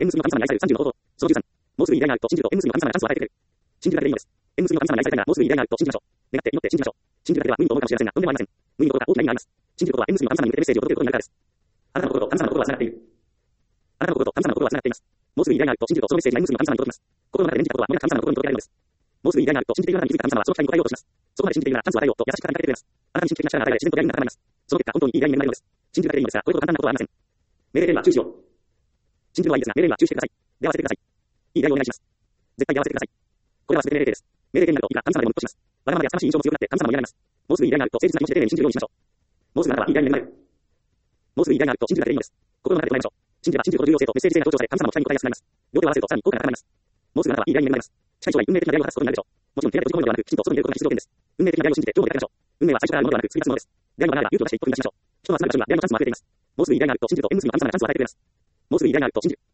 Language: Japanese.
縁結びの神様に愛される30の方法。その13。もうすぐに出会いがあると信じると縁結びの神様がチャンスを与えてくれる。信じるだけでいいのです。縁結びの神様に愛されたいならもうすぐに出会いがあると信じましょう。願って祈って信じましょう。信じるだけでは無意味と思うかもしれませんが、とんでもありません。無意味のことが大きな意味があります。信じることは縁結びの神様に向けてメッセージを届けることになるからです。あなたの心と神様の心は繋がっている。あなたの心と神様の心は繋がっています。もうすぐに出会いがあると信じるとそのメッセージが縁結びの神様に届きます。心の中で念じたことはもう神様の心に届けられるのです。もうすぐに出会いがあると信じているあなたに気づいた神様はその期待に応えようとします。そこまで信じているならチャンスを与えようと優しく語りかけてくれます。あなたに神秘的な力が与えられ自然と出会いになります。その結果本当にいい出会いになるのです。信じるだけでいいのですが、これほど簡単なことはありません。命令では注意しよう。信じるはいいですが、命令には注意してください。では合わせてください。いい出会いをお願いします。絶対に合わせてください。これは全て命令です。命令になるといいが神様でもムッとします。わがままでやすましい印象も強くなって神様も見られます。もうすぐにいい出会いがあると誠実な気持ちで丁寧に信じるようにしましょう。もうすぐあなたはいい出会いになる。もうすぐいい出会いがあると信じるだけでいいのです。心の中で唱えましょう。信じれば信じることの重要性とメッセージ性が強調され、神様の期待に応えやすくなります。両手を合わせるとさらに効果が高まります。もうすぐあなたはいい出会いになります。近い将来運命的な出会いを果たすことになるでしょう。もちろん手当てを閉じ込めるのではなく、きちんと外に出ることが必要条件です。運命的な出会いを信じて今日も出会いましょう。運命は最初からあるものではなく作り出すものです。出会いの流れが勇気を出して一歩踏み出しましょう。人の集まる場所には出会いのチャンスも溢れています。もうすぐいい出会いがあると信じると縁結びの神様がチャンスを与えてくれます。もうすぐいい出会いがあると信じる。